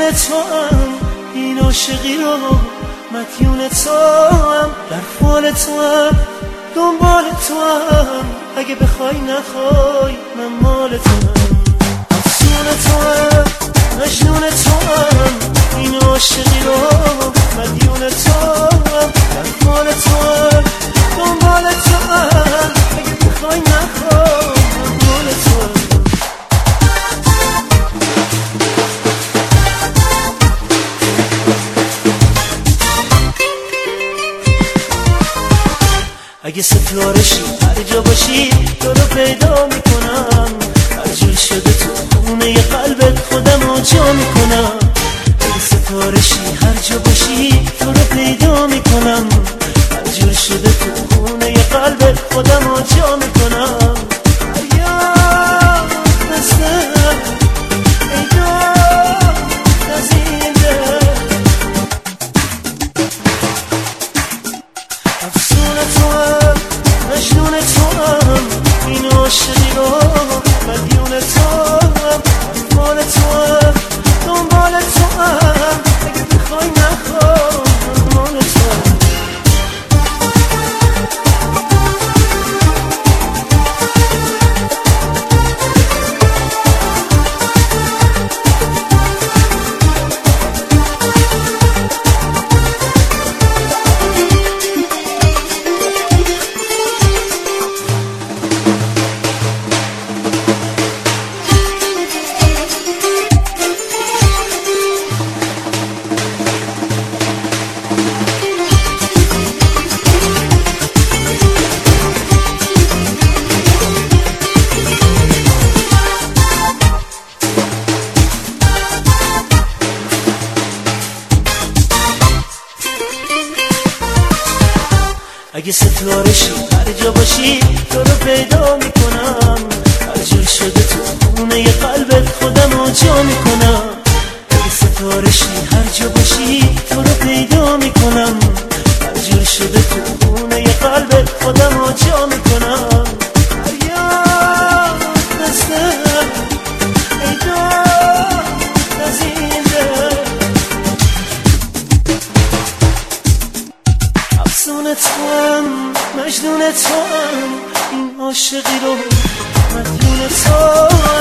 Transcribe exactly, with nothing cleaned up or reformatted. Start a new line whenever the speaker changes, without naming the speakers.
تو هم این عاشقی رو مدیون تو هم در فال تو هم دنبال تو هم اگه بخوای نخوای من مال تو هم افسون تو هم مجنون تو هم این عاشقی رو مدیون تو هم در فال تو هم دنبال تو هم اگه بخوای نخوای من مال تو هم اگه ستارشی هر جا باشی تو رو پیدا میکنم هر جور شده تو خونه ی قلبت خودم رو جا میکنم اگه ستارشی هر جا باشی تو رو پیدا میکنم هر جور شده تو خونه ی قلبت خودم رو جا میکنم عاشقی رو مدیون تو هم مال تو هم دنبال تو هم اگه بخوای نخوای مال تو هم اگه ستارشی هر جا باشی تو رو پیدا میکنم هر جور شده تو خونه ی قلبت خودم رو جا میکنم اگه ستارشی هر جا باشی تو رو پیدا میکنم هر جور شده تو خونه ی قلبت خودم رو جا میکنم افسون تو هم مجنون تو هم این عاشقی رو مدیون تو هم